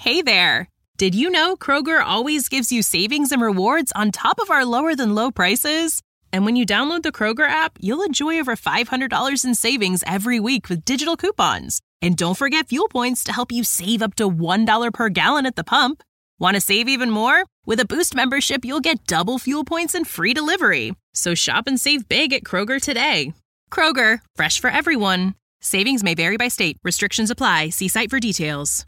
Hey there! Did you know Kroger always gives you savings and rewards on top of our lower-than-low prices? And when you download the Kroger app, you'll enjoy over $500 in savings every week with digital coupons. And don't forget fuel points to help you save up to $1 per gallon at the pump. Want to save even more? With a Boost membership, you'll get double fuel points and free delivery. So shop and save big at Kroger today. Kroger, fresh for everyone. Savings may vary by state. Restrictions apply. See site for details.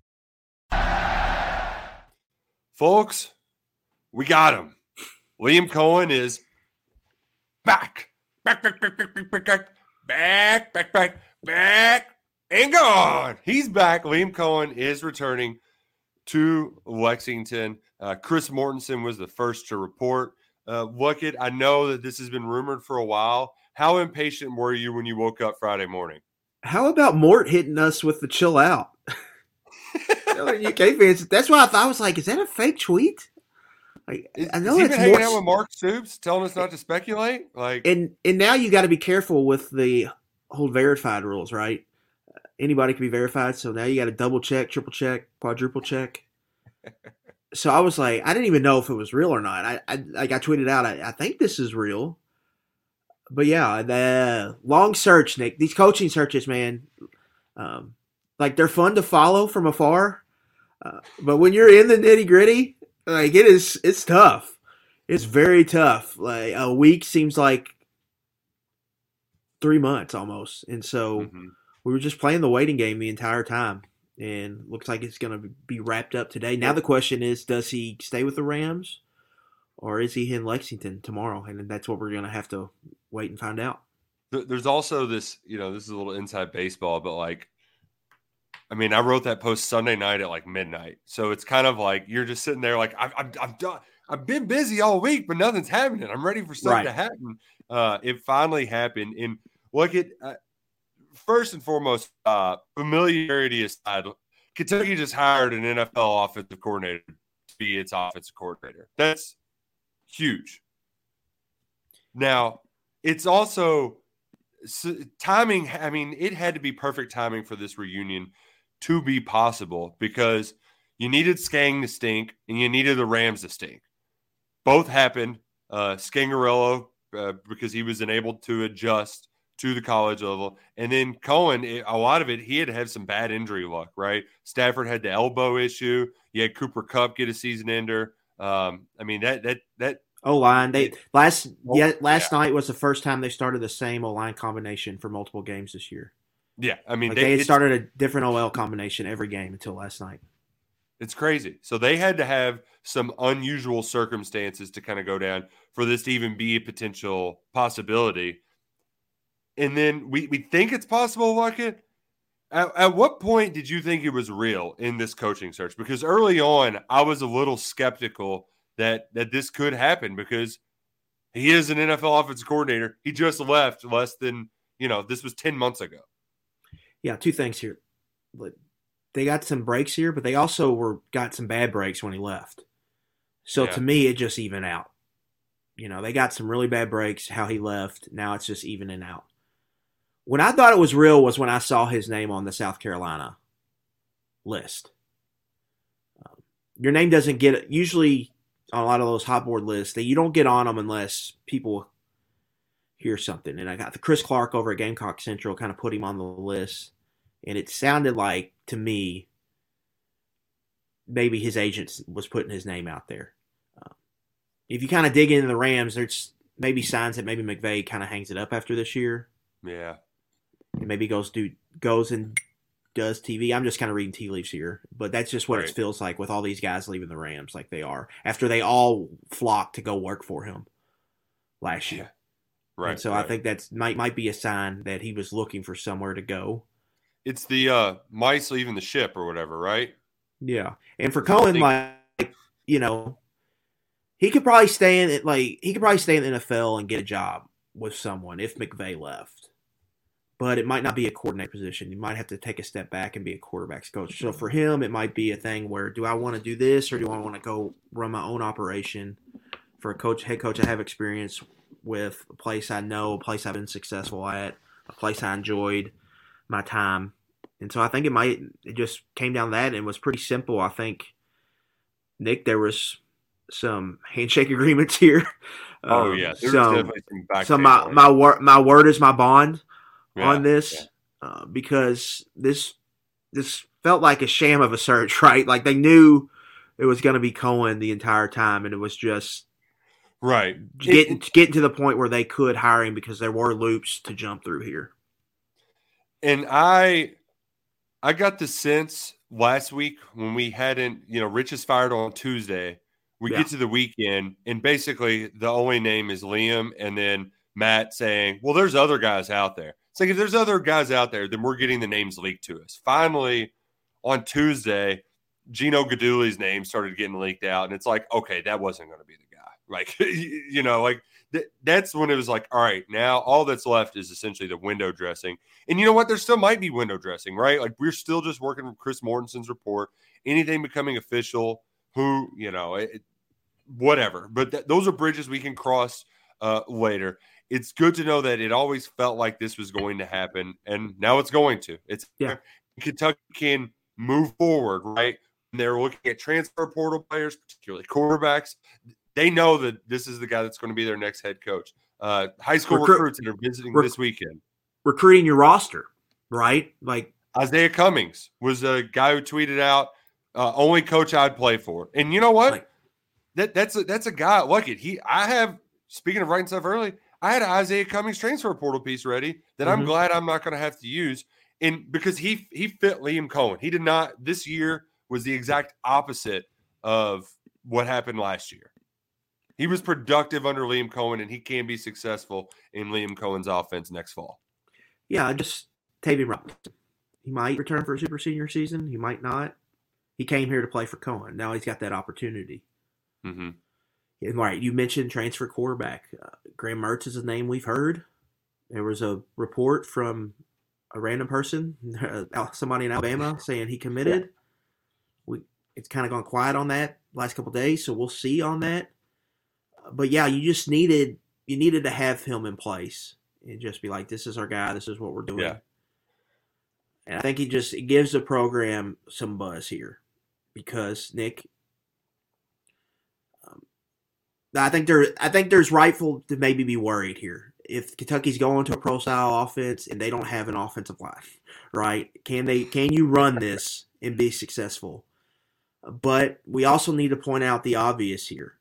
Folks, we got him. Liam Coen is back, and gone. He's back. Liam Coen is returning to Lexington. Chris Mortensen was the first to report. Luckett, I know that this has been rumored for a while. How impatient were you when you woke up Friday morning? How about Mort hitting us with the chill out? UK fans. That's why I was like, is that a fake tweet? Like, I know he's it's been hanging Mort's, out with Mark Stoops, telling us not to speculate. Like, and now you got to be careful with the whole verified rules, right? Anybody can be verified, so now you got to double check, triple check, quadruple check. So I was like, I didn't even know if it was real or not. I tweeted out, I think this is real. But yeah, the long search, Nick. These coaching searches, man, like they're fun to follow from afar. But when you're in the nitty gritty, like it's tough. It's very tough. Like a week seems like 3 months almost. And so we were just playing the waiting game the entire time. And looks like it's going to be wrapped up today. Now the question is, does he stay with the Rams or is he in Lexington tomorrow? And that's what we're going to have to wait and find out. There's also this, this is a little inside baseball, but like, I mean, I wrote that post Sunday night at like midnight. So it's kind of like you're just sitting there like, I'm done. I've been busy all week, but nothing's happening. I'm ready for something to happen. It finally happened. And look at first and foremost, familiarity aside, Kentucky just hired an NFL offensive coordinator to be its offensive coordinator. That's huge. Now, it's also timing. I mean, it had to be perfect timing for this reunion to be possible because you needed Skang to stink and you needed the Rams to stink. Both happened. Scangarello, because he was unable to adjust to the college level. And then Coen, a lot of it, he had to have some bad injury luck, right? Stafford had the elbow issue. You had Cooper Kupp get a season ender. I mean, that O-line. Last night was the first time they started the same O-line combination for multiple games this year. Yeah, I mean, like they had started a different OL combination every game until last night. It's crazy. So they had to have some unusual circumstances to kind of go down for this to even be a potential possibility. And then we think it's possible, Luckett. At what point did you think it was real in this coaching search? Because early on, I was a little skeptical that this could happen because he is an NFL offensive coordinator. He just left less than, this was 10 months ago. Yeah, two things here. They got some breaks here, but they also got some bad breaks when he left. So to me, it just evened out. They got some really bad breaks, how he left. Now it's just evening out. When I thought it was real was when I saw his name on the South Carolina list. Your name doesn't get – usually on a lot of those hot board lists, you don't get on them unless people hear something. And I got the Chris Clark over at Gamecock Central kind of put him on the list. And it sounded like, to me, maybe his agent was putting his name out there. If you kind of dig into the Rams, there's maybe signs that maybe McVay kind of hangs it up after this year. Yeah. And maybe goes and does TV. I'm just kind of reading tea leaves here. But that's just what it feels like with all these guys leaving the Rams like they are. After they all flocked to go work for him last year. Right. And so I think that might be a sign that he was looking for somewhere to go. It's the mice leaving the ship or whatever, right? Yeah. And for Coen, he could probably stay in it. Like he could probably stay in the NFL and get a job with someone if McVay left. But it might not be a coordinator position. You might have to take a step back and be a quarterback's coach. So for him, it might be a thing where, do I want to do this or do I want to go run my own operation? For a head coach I have experience with, a place I know, a place I've been successful at, a place I enjoyed my time And so I think it just came down to that and was pretty simple. I think, Nick, there was some handshake agreements here. Oh yeah, there's definitely some back. So my word is my bond on this, because this felt like a sham of a search, right? Like they knew it was going to be Cohen the entire time, and it was just getting to the point where they could hire him because there were loops to jump through here. And I got the sense last week when we hadn't, Rich is fired on Tuesday. We get to the weekend, and basically the only name is Liam, and then Matt saying, well, there's other guys out there. It's like, if there's other guys out there, then we're getting the names leaked to us. Finally, on Tuesday, Gino Guidugli's name started getting leaked out, and it's like, okay, that wasn't going to be the guy. Like, that's when it was like, all right, now all that's left is essentially the window dressing. And you know what? There still might be window dressing, right? Like, we're still just working with Chris Mortensen's report. Anything becoming official, whatever. But those are bridges we can cross later. It's good to know that it always felt like this was going to happen, and now it's going to. Kentucky can move forward, right? And they're looking at transfer portal players, particularly quarterbacks. They know that this is the guy that's going to be their next head coach. High school recruits that are visiting this weekend. Recruiting your roster, right? Like Isaiah Cummings was a guy who tweeted out, only coach I'd play for. And you know what? That's a guy. Look, speaking of writing stuff early, I had an Isaiah Cummings transfer portal piece ready that I'm glad I'm not going to have to use. And because he fit Liam Cohen. He did not. This year was the exact opposite of what happened last year. He was productive under Liam Cohen, and he can be successful in Liam Cohen's offense next fall. Yeah, just Tavian Robinson. He might return for a super senior season. He might not. He came here to play for Cohen. Now he's got that opportunity. Mm-hmm. And, right, you mentioned transfer quarterback. Graham Mertz is a name we've heard. There was a report from a random person, somebody in Alabama, saying he committed. It's kind of gone quiet on that last couple of days, so we'll see on that. But yeah, you just needed to have him in place and just be like, this is our guy, this is what we're doing. Yeah. And I think it gives the program some buzz here because Nick, I think there's rightful to maybe be worried here. If Kentucky's going to a pro style offense and they don't have an offensive line, right? Can you run this and be successful? But we also need to point out the obvious here.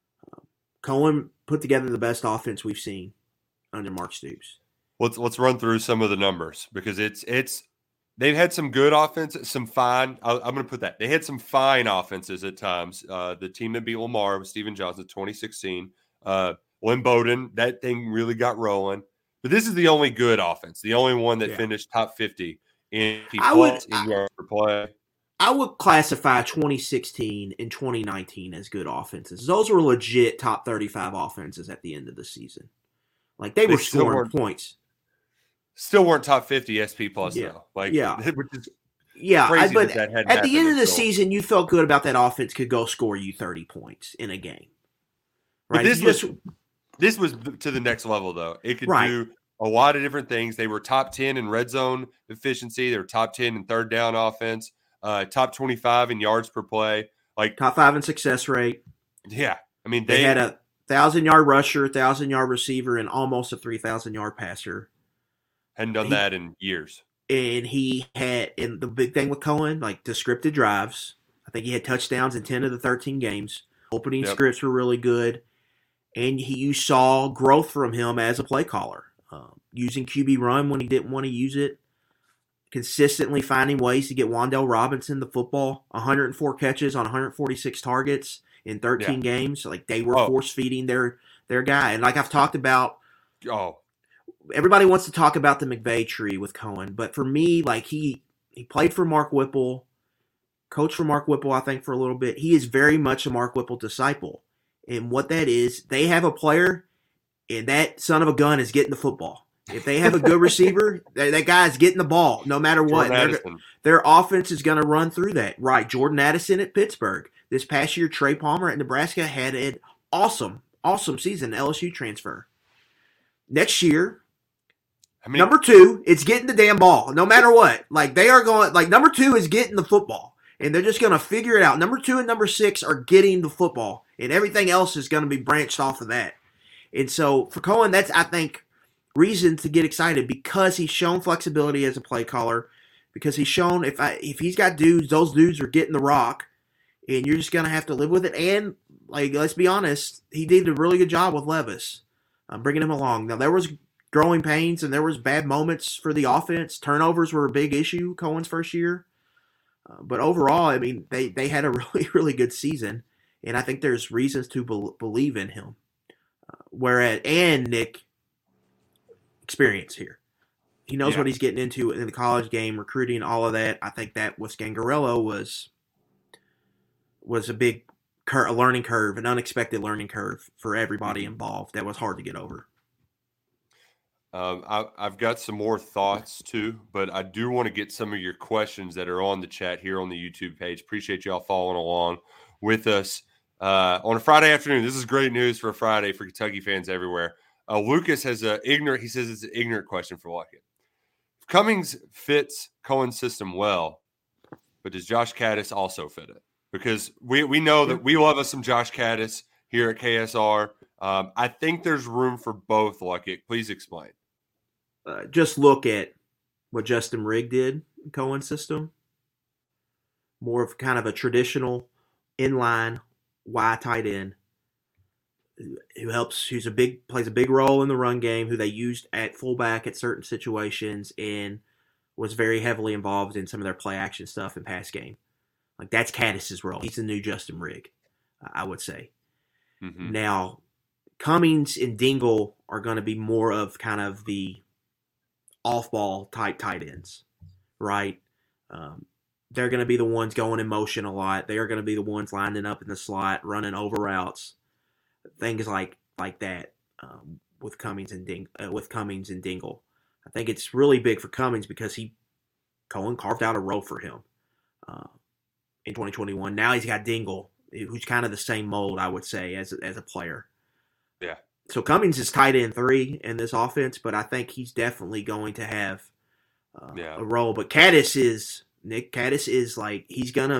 Cohen put together the best offense we've seen under Mark Stoops. Let's run through some of the numbers because they've had some good offenses, some fine. I'm going to put that. They had some fine offenses at times. The team that beat Lamar with Steven Johnson, 2016. Lynn Bowden, that thing really got rolling. But this is the only good offense, the only one that finished top 50 in yards per play. I would classify 2016 and 2019 as good offenses. Those were legit top 35 offenses at the end of the season. Like they were scoring points. Still weren't top 50 SP plus though. Which is crazy but that hadn't at the end of the season, you felt good about that offense could go score you 30 points in a game. Right? But this was to the next level though. It could do a lot of different things. They were top 10 in red zone efficiency. They were top 10 in third down offense. Top 25 in yards per play, like top 5 in success rate. Yeah, I mean they had a 1,000-yard rusher, 1,000-yard receiver, and almost a 3,000-yard passer. Hadn't done that in years. And the big thing with Cohen, like the scripted drives. I think he had touchdowns in 10 of the 13 games. Opening scripts were really good, and you saw growth from him as a play caller, using QB run when he didn't want to use it. Consistently finding ways to get Wan'Dale Robinson the football, 104 catches on 146 targets in 13 games. Like they were force feeding their guy. And like I've talked about, everybody wants to talk about the McVay tree with Cohen, but for me, like he played for Mark Whipple, coached for Mark Whipple, I think for a little bit. He is very much a Mark Whipple disciple, and what that is, they have a player, and that son of a gun is getting the football. If they have a good receiver, that guy's getting the ball no matter what. Their offense is going to run through that. Right, Jordan Addison at Pittsburgh. This past year, Trey Palmer at Nebraska had an awesome season, LSU transfer. Next year, Number 2, it's getting the damn ball, no matter what. Like, they are going, like, number 2 is getting the football, and they're just going to figure it out. Number 2 and number 6 are getting the football, and everything else is going to be branched off of that. And so, for Cohen, that's, I think, reason to get excited because he's shown flexibility as a play caller, because he's shown if he's got dudes, those dudes are getting the rock, and you're just going to have to live with it. And, like, let's be honest, he did a really good job with Levis, bringing him along. Now, there was growing pains, and there was bad moments for the offense. Turnovers were a big issue Cohen's first year. But overall, I mean, they had a really, really good season, and I think there's reasons to believe in him. And Nick, experience here. He knows what he's getting into in the college game, recruiting, all of that. I think that with Scangarello was a big a learning curve, an unexpected learning curve for everybody involved that was hard to get over. I've got some more thoughts too, but I do want to get some of your questions that are on the chat here on the YouTube page. Appreciate y'all following along with us on a Friday afternoon. This is great news for a Friday for Kentucky fans everywhere. Lucas has he says it's an ignorant question for Luckett. Cummings fits Cohen's system well, but does Josh Caddis also fit it? Because we know that we love us some Josh Caddis here at KSR. I think there's room for both, Luckett. Please explain. Just look at what Justin Rigg did in Cohen's system. More of kind of a traditional inline Y tight end who plays a big role in the run game, who they used at fullback at certain situations, and was very heavily involved in some of their play action stuff in pass game. Like, that's Caddis's role. He's the new Justin Rigg, I would say. Mm-hmm. Now, Cummings and Dingle are going to be more of kind of the off-ball type tight ends, right? They're going to be the ones going in motion a lot. They are going to be the ones lining up in the slot, running over routes, things like that. With Cummings and Dingle, I think it's really big for Cummings because Cohen carved out a role for him in 2021. Now he's got Dingle, who's kind of the same mold, I would say, as a player. Yeah. So Cummings is tight end 3 in this offense, but I think he's definitely going to have a role. But Caddis is like, he's going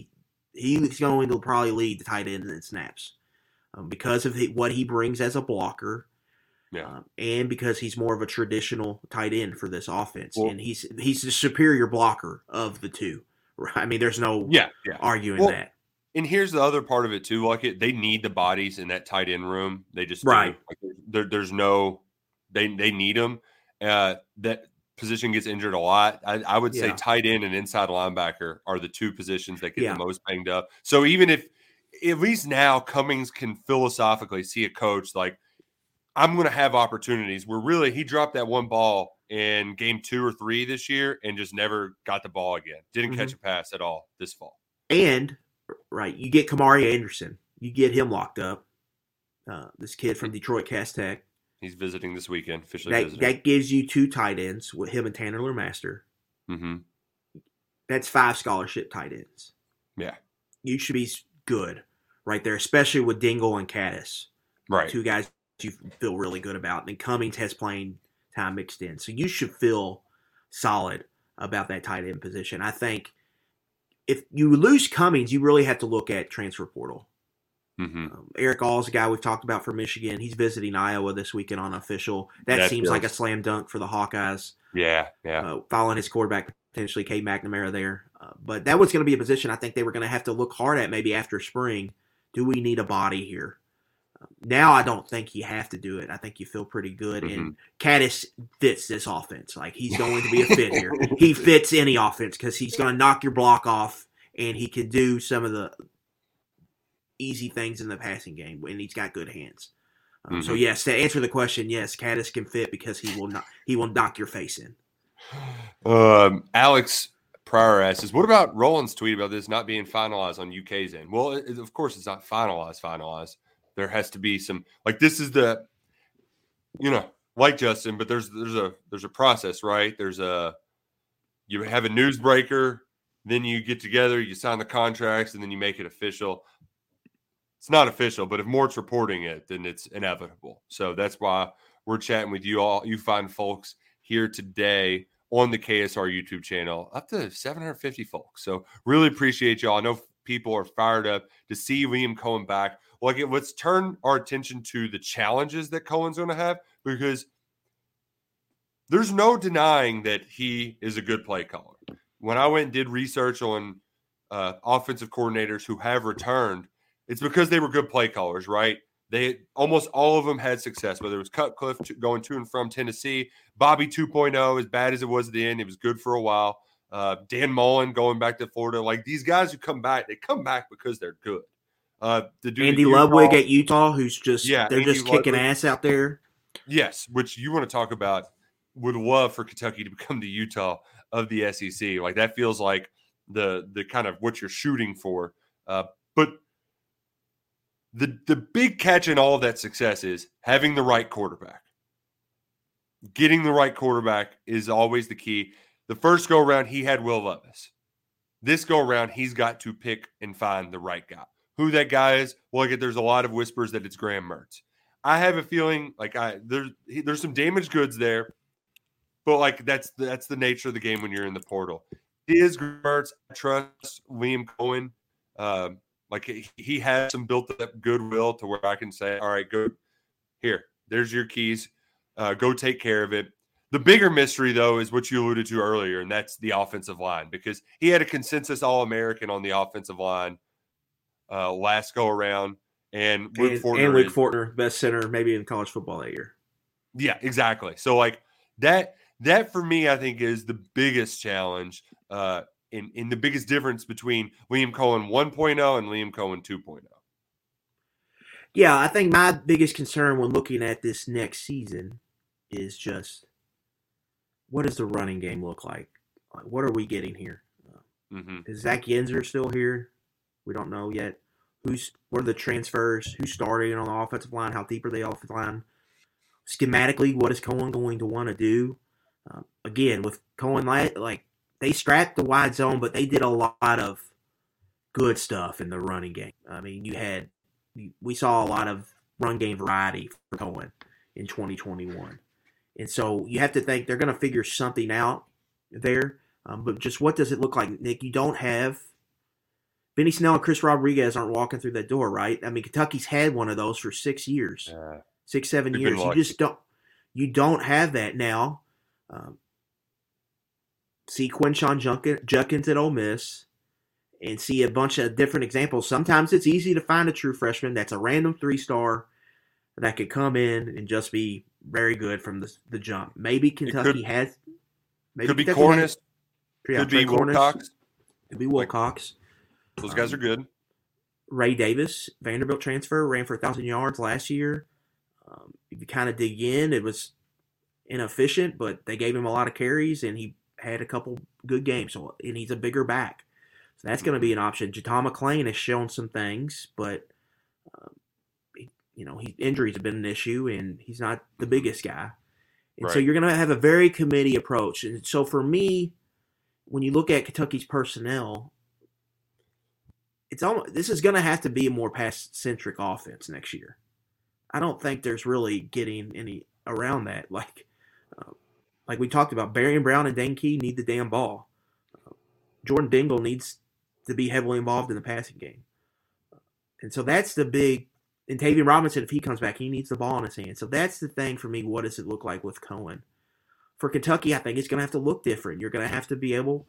to probably lead the tight end in snaps because of what he brings as a blocker. Yeah. And because he's more of a traditional tight end for this offense. Well, and he's the superior blocker of the two. Right? I mean, there's no arguing that. And here's the other part of it too. Like, they need the bodies in that tight end room. They just right. Like, there's no. They need them. That position gets injured a lot. I would say tight end and inside linebacker are the two positions that get the most banged up. So even if at least now Cummings can philosophically see a coach like, I'm going to have opportunities where really he dropped that one ball in game 2 or 3 this year and just never got the ball again. Didn't catch a pass at all this fall. And right, you get Kamari Anderson. You get him locked up. This kid from Detroit Cass Tech. He's visiting this weekend, officially visiting. That gives you 2 tight ends with him and Tanner LeMaster. Mm-hmm. That's 5 scholarship tight ends. Yeah. You should be good right there, especially with Dingle and Caddis. Right. 2 guys you feel really good about. And Cummings has playing time mixed in. So you should feel solid about that tight end position. I think if you lose Cummings, you really have to look at transfer portal. Mm-hmm. Eric All's a guy we've talked about for Michigan. He's visiting Iowa this weekend on official. That seems like a slam dunk for the Hawkeyes. Yeah. Following his quarterback, potentially Cade McNamara there. But that was going to be a position I think they were going to have to look hard at maybe after spring. Do we need a body here? Now I don't think you have to do it. I think you feel pretty good. Mm-hmm. And Caddis fits this offense. Like, he's going to be a fit here. He fits any offense because he's going to knock your block off, and he can do some of the easy things in the passing game, and he's got good hands. So, yes, to answer the question, yes, Caddis can fit because he will knock your face in. Alex Pryor asks, what about Roland's tweet about this not being finalized on UK's end? Well, of course it's not finalized. There has to be some, like, this is the, like Justin, but there's a process, right? You have a newsbreaker, then you get together, you sign the contracts, and then you make it official. It's not official, but if Mort's reporting it, then it's inevitable. So that's why we're chatting with you all, you fine folks here today on the KSR YouTube channel, up to 750 folks. So really appreciate y'all. I know people are fired up to see Liam Coen back. Like, let's turn our attention to the challenges that Coen's going to have, because there's no denying that he is a good play caller. When I went and did research on offensive coordinators who have returned, it's because they were good play callers, right? They almost all of them had success, whether it was Cutcliffe going to and from Tennessee, Bobby 2.0, as bad as it was at the end, it was good for a while. Dan Mullen going back to Florida. Like, these guys who come back, they come back because they're good. Andy Ludwig at Utah, who's just they're Andy just kicking Ludwig. Ass out there. Yes, which you want to talk about. Would love for Kentucky to become the Utah of the SEC. Like, that feels like the kind of what you're shooting for. But the big catch in all of that success is having the right quarterback. Getting the right quarterback is always the key. The first go around, he had Will Levis. This go around, he's got to pick and find the right guy. Who that guy is, well, there's a lot of whispers that it's Graham Mertz. I have a feeling like there's some damaged goods there, but like that's the nature of the game when you're in the portal. Is Mertz, I trust Liam Coen. Like, he has some built-up goodwill to where I can say, all right, go here. There's your keys. Go take care of it. The bigger mystery, though, is what you alluded to earlier, and that's the offensive line, because he had a consensus All-American on the offensive line last go-around. And Luke Fortner, best center maybe in college football that year. Yeah, exactly. So, like, that for me, I think, is the biggest challenge in the biggest difference between Liam Coen 1.0 and Liam Coen 2.0. Yeah, I think my biggest concern when looking at this next season is just, what does the running game look like? What are we getting here? Is Zach Yenzer still here? We don't know yet. What are the transfers? Who's starting on the offensive line? How deep are they offensive line? Schematically, what is Coen going to want to do? Again, with Coen, like, they strapped the wide zone, but they did a lot of good stuff in the running game. I mean, we saw a lot of run game variety for Coen in 2021. And so you have to think they're going to figure something out there. But just what does it look like, Nick? You don't have Benny Snell and Chris Rodriguez aren't walking through that door, right? I mean, Kentucky's had one of those for 6 years, 6-7 years. You just don't have that now. See Quinshon Judkins at Ole Miss and see a bunch of different examples. Sometimes it's easy to find a true freshman that's a random 3-star that could come in and just be very good from the jump. Maybe Kentucky has. Maybe could be Cornish. Could be Wilcox. Could be Wilcox. Those guys are good. Ray Davis, Vanderbilt transfer, ran for 1,000 yards last year. If you kind of dig in, it was inefficient, but they gave him a lot of carries, and he had a couple good games. And he's a bigger back. So that's going to be an option. Jatan McClain has shown some things, but injuries have been an issue, and he's not the biggest guy. And so you're going to have a very committee approach. And so for me, when you look at Kentucky's personnel, this is going to have to be a more pass-centric offense next year. I don't think there's really getting any around that. Like we talked about, Barian Brown and Dane Key need the damn ball. Jordan Dingle needs to be heavily involved in the passing game. And so that's the big – and Tavian Robinson, if he comes back, he needs the ball in his hand. So that's the thing for me. What does it look like with Coen? For Kentucky, I think it's going to have to look different. You're going to have to be able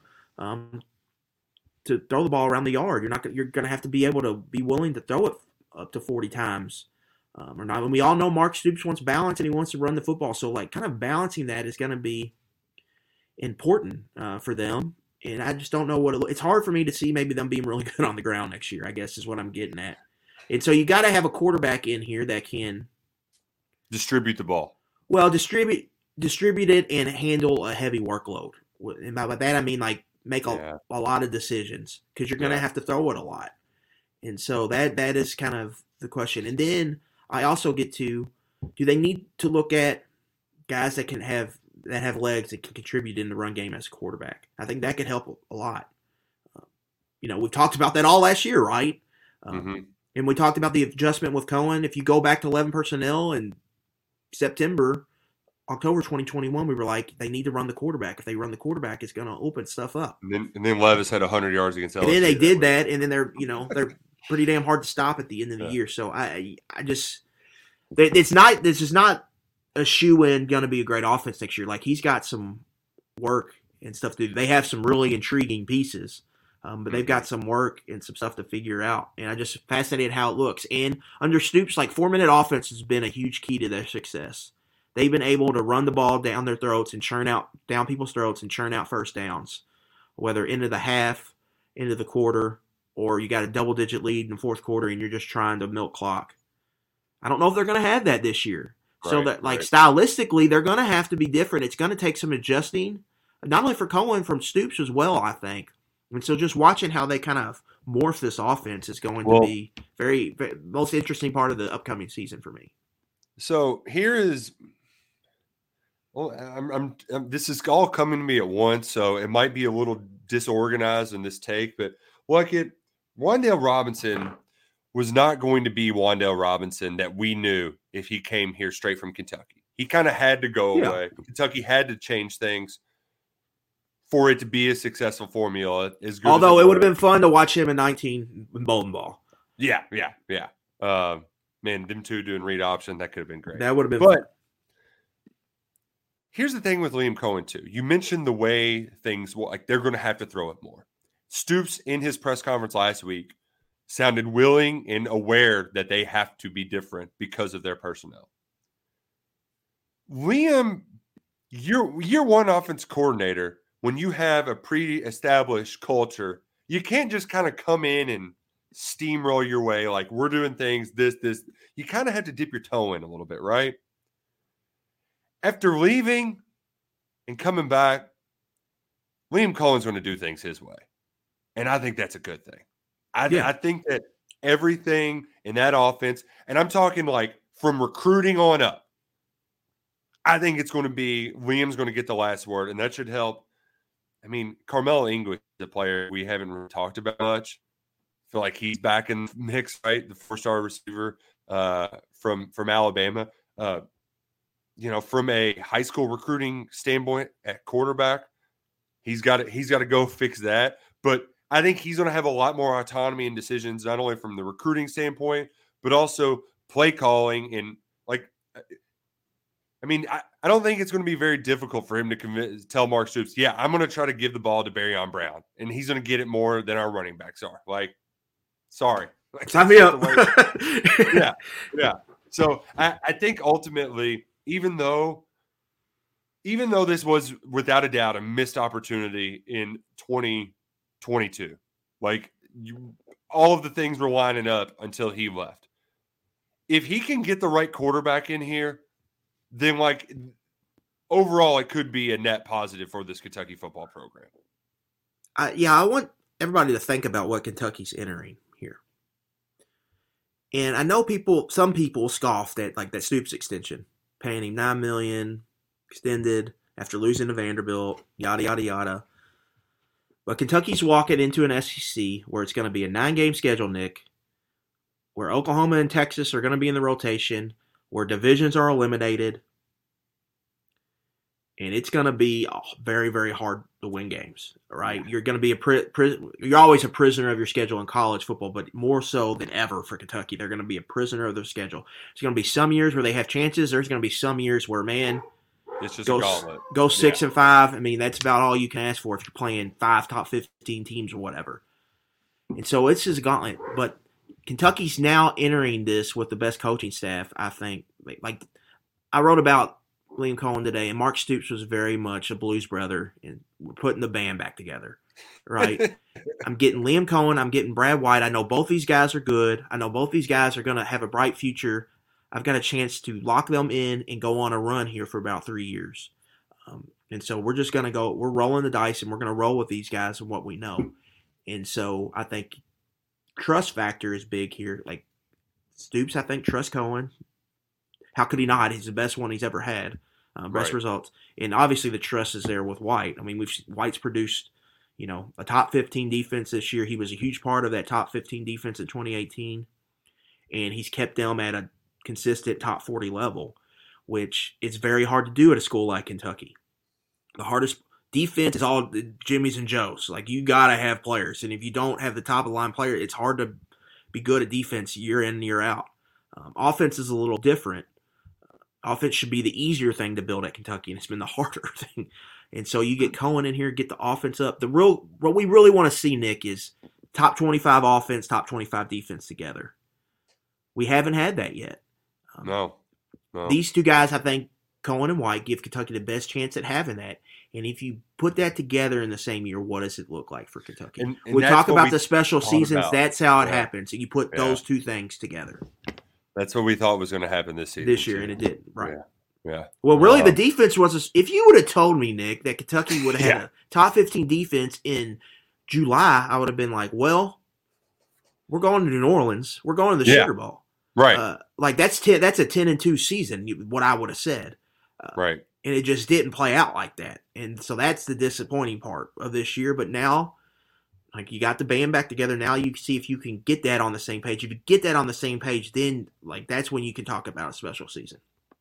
to throw the ball around the yard. You're going to have to be able to be willing to throw it up to 40 times or not. And we all know Mark Stoops wants balance and he wants to run the football. So, like, kind of balancing that is going to be important for them. And I just don't know it's hard for me to see maybe them being really good on the ground next year, I guess is what I'm getting at. And so you got to have a quarterback in here that can distribute the ball. Well, distribute it and handle a heavy workload. And by that I mean like make a lot of decisions because you're going to have to throw it a lot. And so that is kind of the question. And then I also get to, do they need to look at guys that have legs that can contribute in the run game as a quarterback? I think that could help a lot. We've talked about that all last year, right? And we talked about the adjustment with Coen. If you go back to 11 personnel in September, October 2021, we were like, they need to run the quarterback. If they run the quarterback, it's going to open stuff up. And then Levis had 100 yards against LSU. And then they did that, and then they're pretty damn hard to stop at the end of the year. So I just this is not a shoe-in going to be a great offense next year. Like, he's got some work and stuff to do. They have some really intriguing pieces, but they've got some work and some stuff to figure out. And I just fascinated how it looks. And under Stoops, like, 4-minute offense has been a huge key to their success. They've been able to run the ball down their throats and down people's throats and churn out first downs, whether into the half, into the quarter, or you got a double-digit lead in the fourth quarter and you're just trying to milk clock. I don't know if they're going to have that this year. So that, like, stylistically, they're going to have to be different. It's going to take some adjusting, not only for Cohen, from Stoops as well, I think. And so just watching how they kind of morph this offense is going to be very, very most interesting part of the upcoming season for me. So here is, this is all coming to me at once, so it might be a little disorganized in this take, but Wan'Dale Robinson was not going to be Wan'Dale Robinson that we knew if he came here straight from Kentucky. He kind of had to go away. Kentucky had to change things for it to be a successful formula. Although it would have been fun to watch him in 19 in Bowling Ball. Yeah. Man, them two doing read option, that could have been great. That would have been fun. Here's the thing with Liam Cohen, too. You mentioned the way things, like, they're going to have to throw it more. Stoops, in his press conference last week, sounded willing and aware that they have to be different because of their personnel. Liam, you're one offense coordinator. When you have a pre-established culture, you can't just kind of come in and steamroll your way like, we're doing things this. You kind of have to dip your toe in a little bit, right? After leaving and coming back, Liam Cohen's going to do things his way. And I think that's a good thing. I think that everything in that offense, and I'm talking like from recruiting on up, I think it's going to be Liam's going to get the last word, and that should help. I mean, Carmelo English is a player we haven't really talked about much. I feel like he's back in the mix, right? The 4-star receiver from Alabama. From a high school recruiting standpoint at quarterback, he's got to go fix that. But I think he's going to have a lot more autonomy and decisions, not only from the recruiting standpoint, but also play calling. And, like, I mean, I don't think it's going to be very difficult for him to tell Mark Stoops, I'm going to try to give the ball to Barryon Brown, and he's going to get it more than our running backs are. Like, sorry. Like, sign me up. Yeah. So I think ultimately, even though this was without a doubt a missed opportunity in 2022, like, all of the things were lining up until he left. If he can get the right quarterback in here, then, like, overall it could be a net positive for this Kentucky football program. I want everybody to think about what Kentucky's entering here. And I know some people scoffed at, like, that Stoops extension, paying him $9 million extended after losing to Vanderbilt, yada, yada, yada. But Kentucky's walking into an SEC where it's going to be a 9-game schedule, Nick, where Oklahoma and Texas are going to be in the rotation, where divisions are eliminated, and it's going to be very, very hard to win games, right? Yeah. You're going to be you're always a prisoner of your schedule in college football, but more so than ever for Kentucky, they're going to be a prisoner of their schedule. There's going to be some years where they have chances. There's going to be some years where, man, it's just go 6-5. I mean, that's about all you can ask for if you're playing 5 top 15 teams or whatever. And so it's just a gauntlet. But Kentucky's now entering this with the best coaching staff, I think. Like, I wrote about Liam Cohen today, and Mark Stoops was very much a Blues brother, and we're putting the band back together, right? I'm getting Liam Cohen. I'm getting Brad White. I know both these guys are good. I know both these guys are going to have a bright future. I've got a chance to lock them in and go on a run here for about 3 years. And so we're just going to go – we're rolling the dice, and we're going to roll with these guys and what we know. And so I think trust factor is big here. Like, Stoops, I think, trusts Cohen. How could he not? He's the best one he's ever had. Best results. And obviously the trust is there with White. I mean, White's produced, a top 15 defense this year. He was a huge part of that top 15 defense in 2018. And he's kept them at a consistent top 40 level. which is very hard to do at a school like Kentucky. The hardest defense is all Jimmys and Joes. Like, you got to have players. And if you don't have the top of the line player, it's hard to be good at defense year in and year out. Offense is a little different. Offense should be the easier thing to build at Kentucky, and it's been the harder thing. And so you get Cohen in here, get the offense up. What we really want to see, Nick, is top 25 offense, top 25 defense together. We haven't had that yet. No. These two guys, I think, Cohen and White, give Kentucky the best chance at having that. And if you put that together in the same year, what does it look like for Kentucky? And we talk about the special seasons. About. That's how it happens. And you put those two things together. That's what we thought was going to happen this season. This year, and it didn't. Right. Yeah. Well, really, the defense was – if you would have told me, Nick, that Kentucky would have had a top 15 defense in July, I would have been like, well, we're going to New Orleans. We're going to the Sugar Bowl. Right. That's a 10-2 season, what I would have said. Right. And it just didn't play out like that. And so that's the disappointing part of this year. But now, like, you got the band back together. Now you can see if you can get that on the same page. If you get that on the same page, then, like, that's when you can talk about a special season.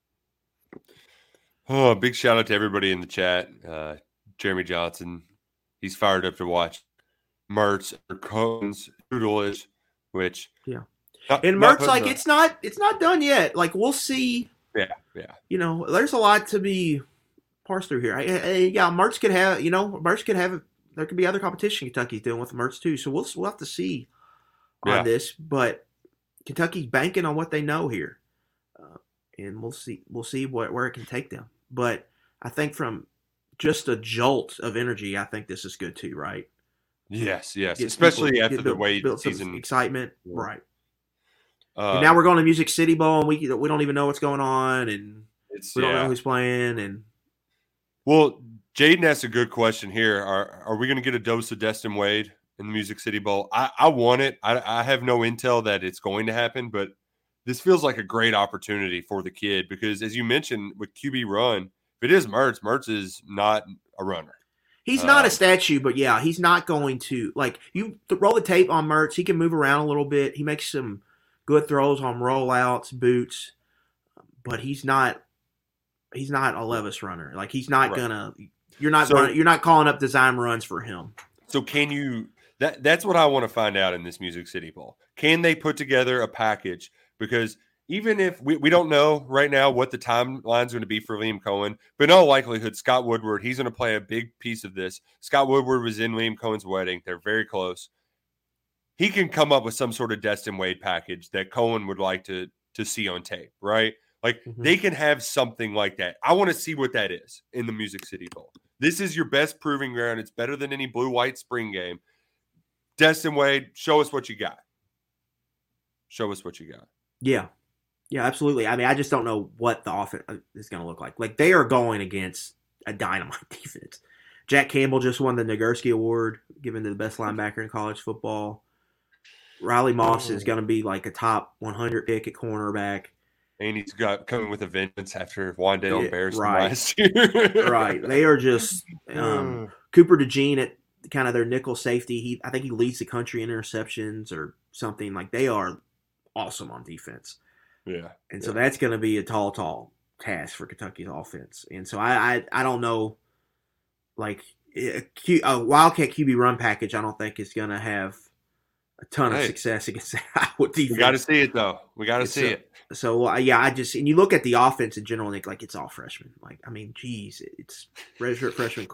Oh, big shout out to everybody in the chat. Jeremy Johnson, he's fired up to watch Mertz or Cohen's tutelage, which and Mertz, like, it's not done yet. Like, we'll see. Yeah. You know, there's a lot to be parsed through here. Mertz could have. There could be other competition Kentucky's doing with Mertz too. So we'll have to see on this. But Kentucky's banking on what they know here, and we'll see where it can take them. But I think from just a jolt of energy, I think this is good too, right? Yes. Especially after the way the season excitement, right? And now we're going to Music City Bowl, and we don't even know what's going on, and we don't know who's playing. And well, Jaden asked a good question here. Are we going to get a dose of Destin Wade in the Music City Bowl? I want it. I have no intel that it's going to happen, but this feels like a great opportunity for the kid because, as you mentioned, with QB run, if it is Mertz is not a runner. He's not a statue, but yeah, he's not going to. Like, you roll the tape on Mertz, he can move around a little bit. He makes some good throws on rollouts, boots, but he's not a Levis runner. Like, he's not gonna. You're not calling up design runs for him. So can you? That's what I want to find out in this Music City Bowl. Can they put together a package? Because even if we don't know right now what the timeline's going to be for Liam Cohen, but in all likelihood, Scott Woodward, he's going to play a big piece of this. Scott Woodward was in Liam Cohen's wedding. They're very close. He can come up with some sort of Destin Wade package that Cohen would like to see on tape, right? Like, they can have something like that. I want to see what that is in the Music City Bowl. This is your best proving ground. It's better than any blue-white spring game. Destin Wade, show us what you got. Show us what you got. Yeah. Yeah, absolutely. I mean, I just don't know what the offense is going to look like. Like, they are going against a dynamite defense. Jack Campbell just won the Nagurski Award, given to the best linebacker in college football. Riley Moss is going to be like a top 100 pick at cornerback. And he's coming with a vengeance after Wandale embarrassed him last year. Right. They are just Cooper DeJean at kind of their nickel safety. I think he leads the country in interceptions or something. Like, they are awesome on defense. Yeah. And so that's going to be a tall task for Kentucky's offense. And so I don't know, like, a Wildcat QB run package I don't think is going to have a ton of success against that Iowa defense. We got to see it, though. We got to see it. So, and you look at the offense in general, Nick, like, it's all freshmen. Like, I mean, geez, it's freshman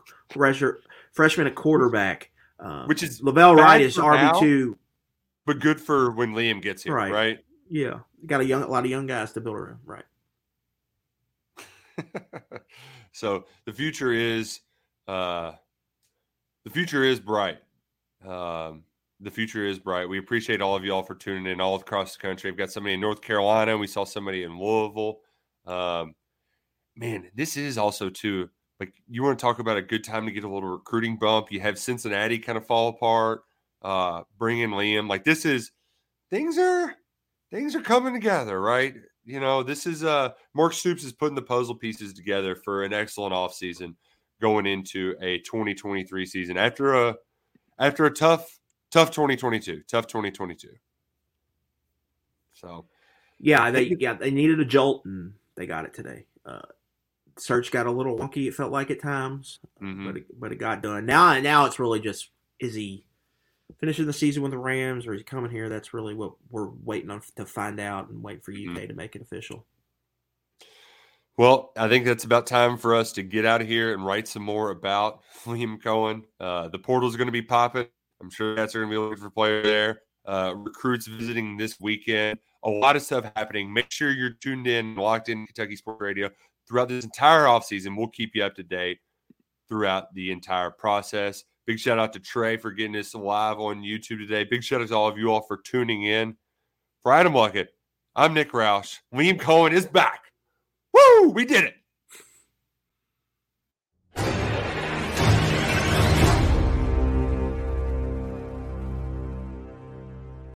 at quarterback. Which is Lavelle Wright is RB2. But good for when Liam gets here, right? Yeah. Got a lot of young guys to build around, right? So the future is bright. The future is bright. We appreciate all of y'all for tuning in all across the country. We've got somebody in North Carolina. We saw somebody in Louisville. Man, this is also too, like, you want to talk about a good time to get a little recruiting bump. You have Cincinnati kind of fall apart. Bring in Liam. Like, this is things are coming together, right? You know, this is Mark Stoops is putting the puzzle pieces together for an excellent offseason going into a 2023 season after a tough 2022. So they needed a jolt and they got it today. Search got a little wonky, it felt like at times, Mm-hmm. but it got done. Now it's really just, is he finishing the season with the Rams or is he coming here? That's really what we're waiting on to find out and wait for UK to make it official. Well, I think that's about time for us to get out of here and write some more about Liam Coen. The portal is going to be popping. I'm sure cats are going to be looking for players there. Recruits visiting this weekend. A lot of stuff happening. Make sure you're tuned in, locked in Kentucky Sports Radio throughout this entire offseason. We'll keep you up to date throughout the entire process. Big shout out to Trey for getting us live on YouTube today. Big shout out to all of you all for tuning in. For Adam Luckett, I'm Nick Roush. Liam Coen is back. Woo! We did it.